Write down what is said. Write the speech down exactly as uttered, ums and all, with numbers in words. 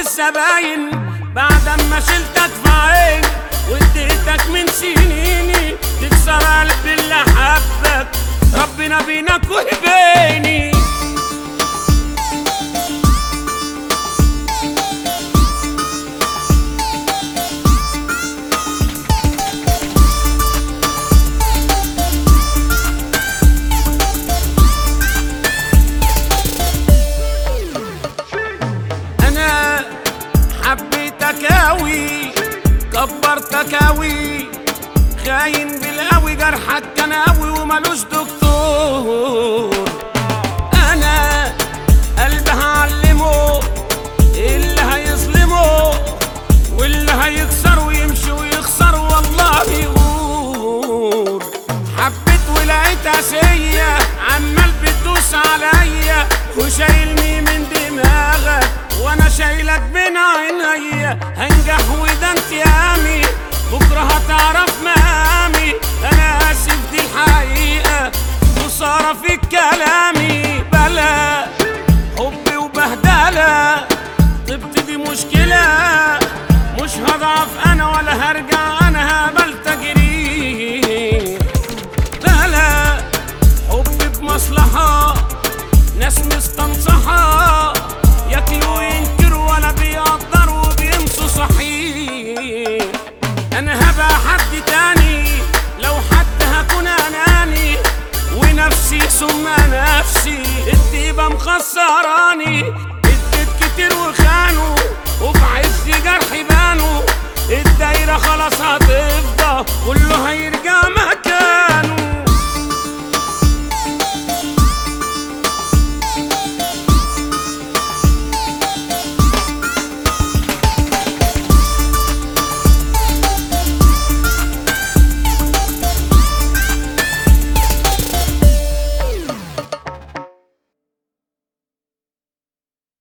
لسه باين بعد اما شلتك في عيني واديتك من سنيني تكسر قلب اللي حبك ربنا بينك وبيني. انا حبيتك اوي كبرتك اوي خاين بالقوي جرحك كان قوي ومالوش دكتور. انا قلبي هعلمه اللي هيظلمه واللي هيكسر ويمشي ويخسر والله يغور. حبيت ولقيت اسية عمال بتدوس عليا وشايلني من دماغك وانا شايلك بين عينيا. هنجح وده انتقامي بكره هتعرف مقامي. انا اسف دي الحقيقه خساره في كلامي. بلا حبي وبهدله طبت دي مشكله مش هضعف انا ولا هرجع انا هبل تجريح. بلا حبي بمصلحه ناس مستنصحه ياكلوا ينكروا ولا بيقدروا بيمسوا صحيح. انا هبقى حد تاني لو حد هكون اناني ونفسي ثم نفسي الديبه مخسراني. اديت كتير وخانوا وفي عز جرحي بانوا الدايره خلاص هتفضى كله هيرجع